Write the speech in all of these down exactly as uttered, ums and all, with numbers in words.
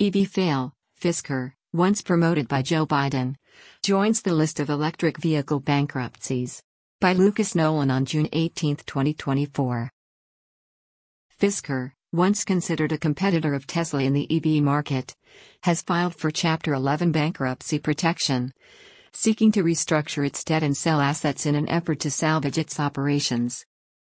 E V fail, Fisker, once promoted by Joe Biden, joins the list of electric vehicle bankruptcies. By Lucas Nolan on June eighteenth, twenty twenty-four. Fisker, once considered a competitor of Tesla in the E V market, has filed for Chapter eleven bankruptcy protection, seeking to restructure its debt and sell assets in an effort to salvage its operations.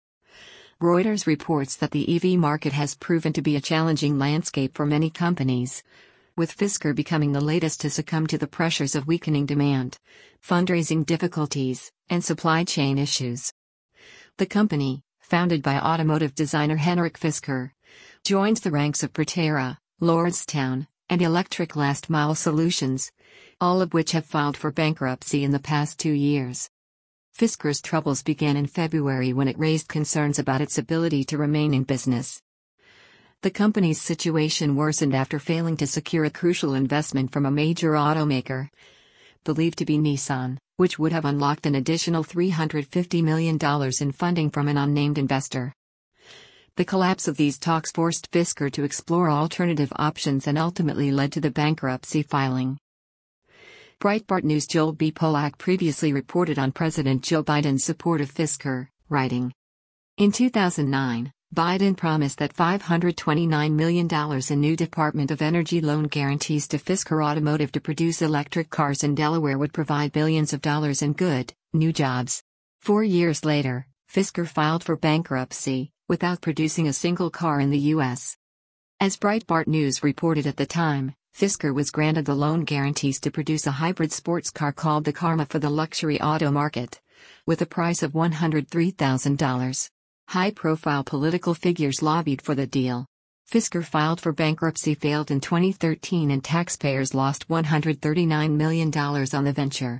Reuters reports that the E V market has proven to be a challenging landscape for many companies, with Fisker becoming the latest to succumb to the pressures of weakening demand, fundraising difficulties, and supply chain issues. The company, founded by automotive designer Henrik Fisker, joins the ranks of Proterra, Lordstown, and Electric Last Mile Solutions, all of which have filed for bankruptcy in the past two years. Fisker's troubles began in February when it raised concerns about its ability to remain in business. The company's situation worsened after failing to secure a crucial investment from a major automaker, believed to be Nissan, which would have unlocked an additional three hundred fifty million dollars in funding from an unnamed investor. The collapse of these talks forced Fisker to explore alternative options and ultimately led to the bankruptcy filing. Breitbart News' Joel B. Polak previously reported on President Joe Biden's support of Fisker, writing, "In two thousand nine, Biden promised that five hundred twenty-nine million dollars in new Department of Energy loan guarantees to Fisker Automotive to produce electric cars in Delaware would provide billions of dollars in good, new jobs. Four years later, Fisker filed for bankruptcy, without producing a single car in the U S As Breitbart News reported at the time, Fisker was granted the loan guarantees to produce a hybrid sports car called the Karma for the luxury auto market, with a price of one hundred three thousand dollars. High-profile political figures lobbied for the deal. Fisker filed for bankruptcy failed in twenty thirteen and taxpayers lost one hundred thirty-nine million dollars on the venture.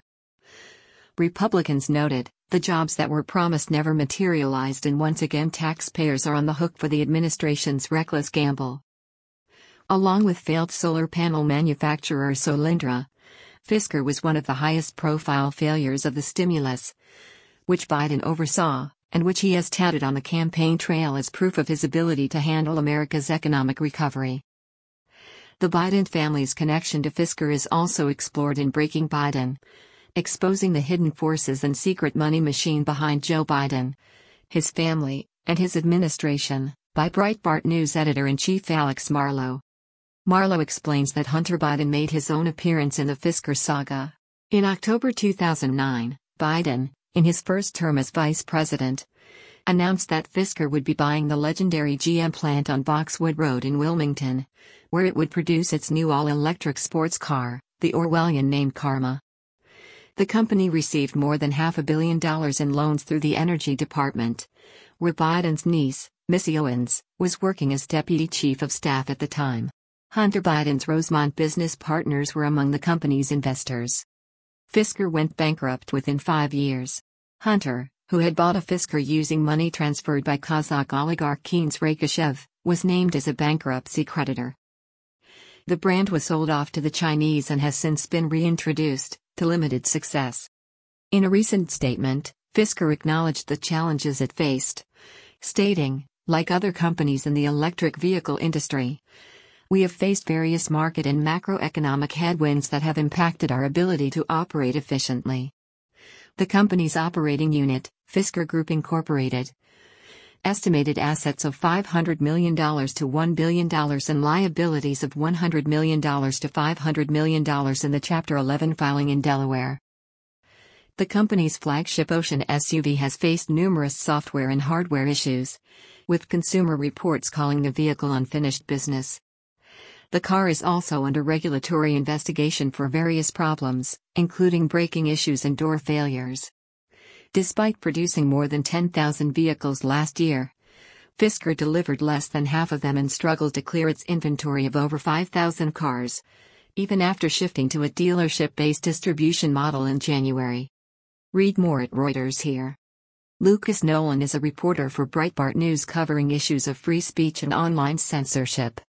Republicans noted, the jobs that were promised never materialized and once again taxpayers are on the hook for the administration's reckless gamble. Along with failed solar panel manufacturer Solyndra, Fisker was one of the highest-profile failures of the stimulus, which Biden oversaw, and which he has touted on the campaign trail as proof of his ability to handle America's economic recovery. The Biden family's connection to Fisker is also explored in Breaking Biden, exposing the hidden forces and secret money machine behind Joe Biden, his family, and his administration, by Breitbart News editor-in-chief Alex Marlow. Marlow explains that Hunter Biden made his own appearance in the Fisker saga. In October two thousand nine, Biden, in his first term as vice president, announced that Fisker would be buying the legendary G M plant on Boxwood Road in Wilmington, where it would produce its new all-electric sports car, the Orwellian-named Karma. The company received more than half a billion dollars in loans through the Energy Department, where Biden's niece, Missy Owens, was working as deputy chief of staff at the time. Hunter Biden's Rosemont business partners were among the company's investors. Fisker went bankrupt within five years. Hunter, who had bought a Fisker using money transferred by Kazakh oligarch Keynes Rakashev, was named as a bankruptcy creditor. The brand was sold off to the Chinese and has since been reintroduced, to limited success. In a recent statement, Fisker acknowledged the challenges it faced, stating, "Like other companies in the electric vehicle industry, we have faced various market and macroeconomic headwinds that have impacted our ability to operate efficiently." The company's operating unit, Fisker Group Incorporated, estimated assets of five hundred million dollars to one billion dollars and liabilities of one hundred million dollars to five hundred million dollars in the Chapter eleven filing in Delaware. The company's flagship Ocean S U V has faced numerous software and hardware issues, with Consumer Reports calling the vehicle unfinished business. The car is also under regulatory investigation for various problems, including braking issues and door failures. Despite producing more than ten thousand vehicles last year, Fisker delivered less than half of them and struggled to clear its inventory of over five thousand cars, even after shifting to a dealership-based distribution model in January. Read more at Reuters here. Lucas Nolan is a reporter for Breitbart News covering issues of free speech and online censorship.